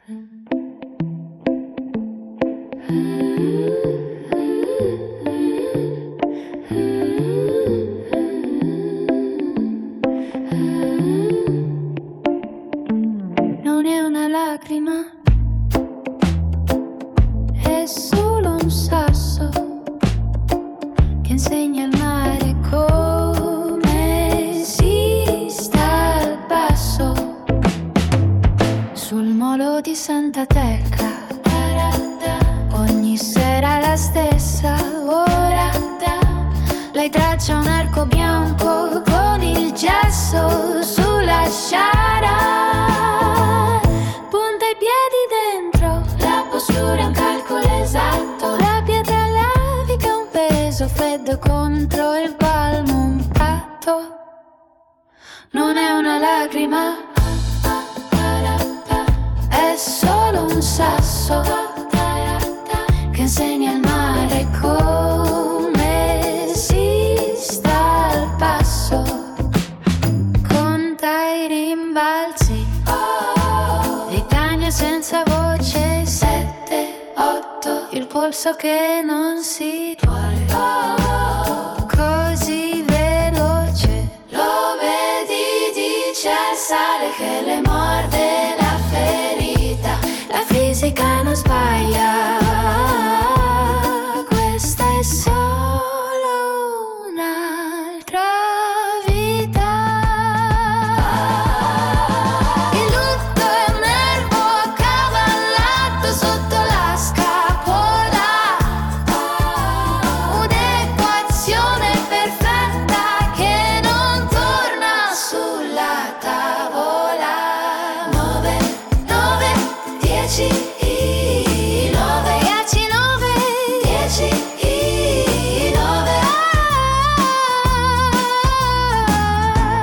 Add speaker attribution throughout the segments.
Speaker 1: Non è una lacrima, è solo un sasso che insegna al mare come si sta al passo sul molo di Santa Tecla. Ogni sera la stessa ora, lei traccia un arco bianco con il gesso sulla sciara, punta i piedi dentro, la postura è un calcolo esatto, la pietra lavica un peso freddo contro il palmo, un patto. Non è una lacrima, è solo un sasso che insegna al mare come si sta al passo. Conta i rimbalzi, litania senza voce, 7, 8, il polso che non si vuole così veloce. Lo vedi, dice al sale che le morde la ferita, la fisica non sbaglia. Questa è solo un'altra vita. Il lutto è un nervo accavallato sotto la scapola, un'equazione perfetta che non torna sulla tavola. 9, 9, 10, 9, 10, 9, 10, 9.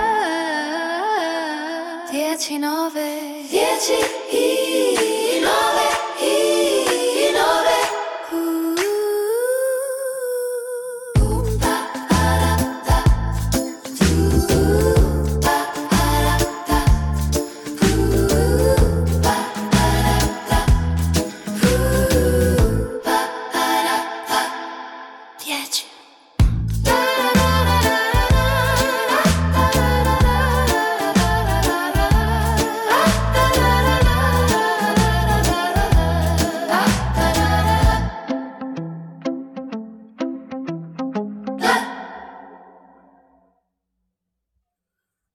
Speaker 1: 10, 9, 10, 9.